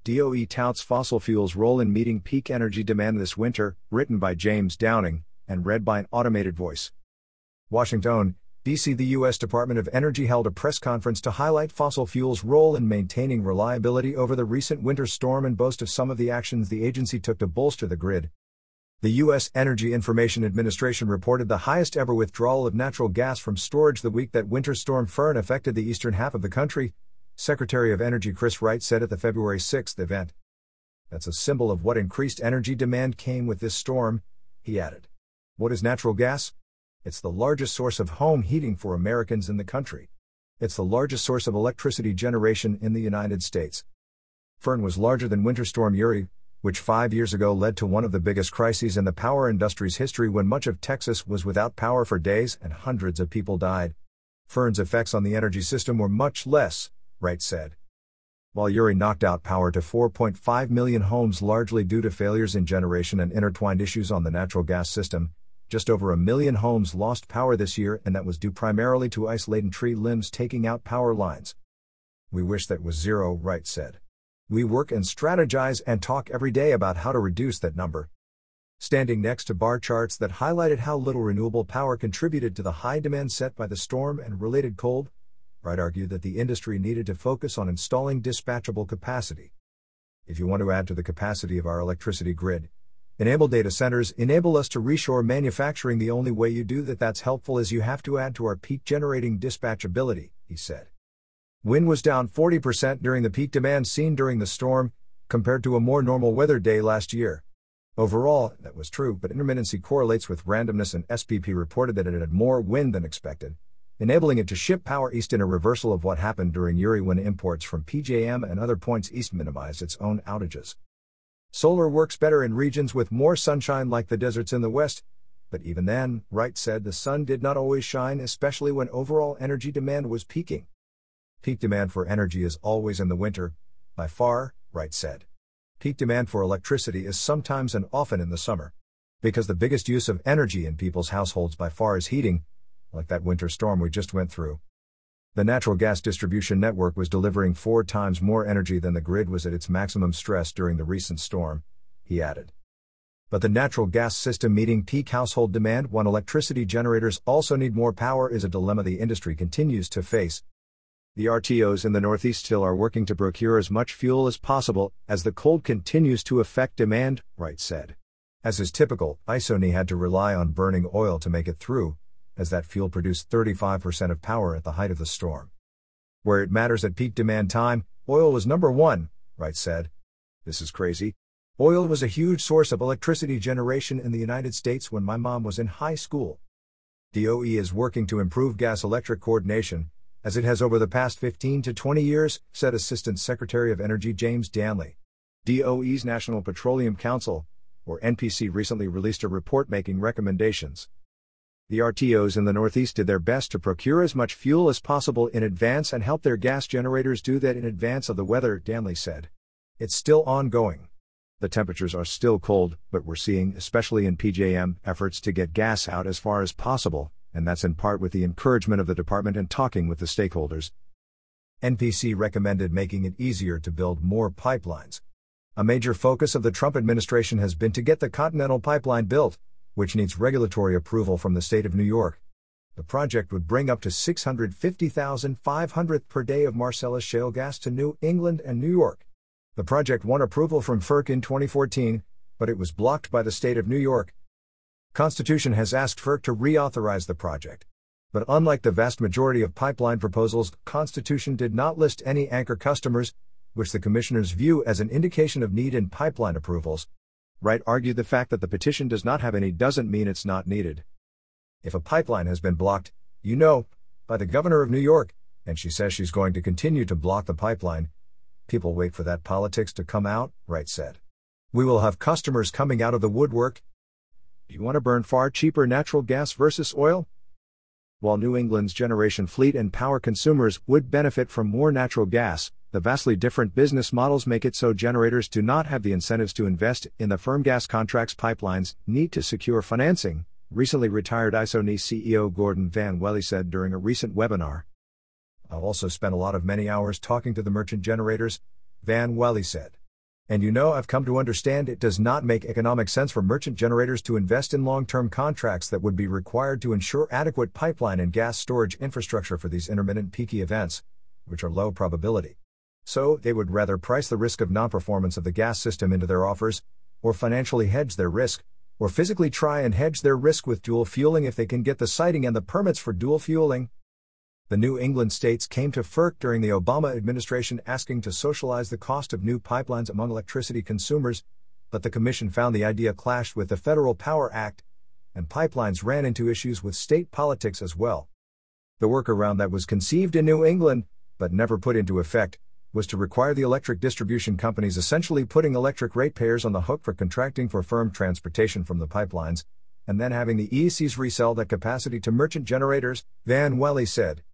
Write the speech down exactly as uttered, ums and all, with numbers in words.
D O E touts fossil fuels' role in meeting peak energy demand this winter, written by James Downing, and read by an automated voice. Washington, D C The U S Department of Energy held a press conference to highlight fossil fuels' role in maintaining reliability over the recent winter storm and boast of some of the actions the agency took to bolster the grid. The U S Energy Information Administration reported the highest ever withdrawal of natural gas from storage the week that Winter Storm Fern affected the eastern half of the country, Secretary of Energy Chris Wright said at the February sixth event. That's a symbol of what increased energy demand came with this storm, he added. What is natural gas? It's the largest source of home heating for Americans in the country. It's the largest source of electricity generation in the United States. Fern was larger than Winter Storm Uri, which five years ago led to one of the biggest crises in the power industry's history when much of Texas was without power for days and hundreds of people died. Fern's effects on the energy system were much less, Wright said. While Uri knocked out power to four point five million homes largely due to failures in generation and intertwined issues on the natural gas system, just over a million homes lost power this year, and that was due primarily to ice-laden tree limbs taking out power lines. We wish that was zero, Wright said. We work and strategize and talk every day about how to reduce that number. Standing next to bar charts that highlighted how little renewable power contributed to the high demand set by the storm and related cold, Wright argued that the industry needed to focus on installing dispatchable capacity. If you want to add to the capacity of our electricity grid, enable data centers, enable us to reshore manufacturing, the only way you do that that's helpful is you have to add to our peak generating dispatchability, he said. Wind was down forty percent during the peak demand seen during the storm, compared to a more normal weather day last year. Overall, that was true, but intermittency correlates with randomness, and S P P reported that it had more wind than expected, enabling it to ship power east in a reversal of what happened during Uri when imports from P J M and other points east minimized its own outages. Solar works better in regions with more sunshine like the deserts in the west, but even then, Wright said the sun did not always shine, especially when overall energy demand was peaking. Peak demand for energy is always in the winter, by far, Wright said. Peak demand for electricity is sometimes and often in the summer. Because the biggest use of energy in people's households by far is heating, like that winter storm we just went through. The natural gas distribution network was delivering four times more energy than the grid was at its maximum stress during the recent storm, he added. But the natural gas system meeting peak household demand when electricity generators also need more power is a dilemma the industry continues to face. The R T Os in the Northeast still are working to procure as much fuel as possible as the cold continues to affect demand, Wright said. As is typical, Isoni had to rely on burning oil to make it through, as that fuel produced thirty-five percent of power at the height of the storm. Where it matters at peak demand time, oil was number one, Wright said. This is crazy. Oil was a huge source of electricity generation in the United States when my mom was in high school. D O E is working to improve gas-electric coordination, as it has over the past fifteen to twenty years, said Assistant Secretary of Energy James Danley. D O E's National Petroleum Council, or N P C, recently released a report making recommendations. The R T Os in the Northeast did their best to procure as much fuel as possible in advance and help their gas generators do that in advance of the weather, Danley said. It's still ongoing. The temperatures are still cold, but we're seeing, especially in P J M, efforts to get gas out as far as possible, and that's in part with the encouragement of the department and talking with the stakeholders. N P C recommended making it easier to build more pipelines. A major focus of the Trump administration has been to get the Continental Pipeline built, which needs regulatory approval from the state of New York. The project would bring up to six hundred fifty thousand five hundred per day of Marcellus shale gas to New England and New York. The project won approval from F E R C in twenty fourteen, but it was blocked by the state of New York. Constitution has asked F E R C to reauthorize the project. But unlike the vast majority of pipeline proposals, Constitution did not list any anchor customers, which the commissioners view as an indication of need in pipeline approvals. Wright argued the fact that the petition does not have any doesn't mean it's not needed. If a pipeline has been blocked, you know, by the governor of New York, and she says she's going to continue to block the pipeline, people wait for that politics to come out, Wright said. We will have customers coming out of the woodwork. Do you want to burn far cheaper natural gas versus oil? While New England's generation fleet and power consumers would benefit from more natural gas, the vastly different business models make it so generators do not have the incentives to invest in the firm gas contracts pipelines need to secure financing, recently retired Isoni C E O Gordon Van Welly said during a recent webinar. I've also spent a lot of many hours talking to the merchant generators, Van Welly said. And you know, I've come to understand it does not make economic sense for merchant generators to invest in long-term contracts that would be required to ensure adequate pipeline and gas storage infrastructure for these intermittent peaky events, which are low probability. So, they would rather price the risk of non-performance of the gas system into their offers, or financially hedge their risk, or physically try and hedge their risk with dual fueling if they can get the siting and the permits for dual fueling. The New England states came to F E R C during the Obama administration asking to socialize the cost of new pipelines among electricity consumers, but the commission found the idea clashed with the Federal Power Act, and pipelines ran into issues with state politics as well. The workaround that was conceived in New England, but never put into effect, was to require the electric distribution companies, essentially putting electric ratepayers on the hook for contracting for firm transportation from the pipelines, and then having the E Cs resell that capacity to merchant generators, Van Welle said.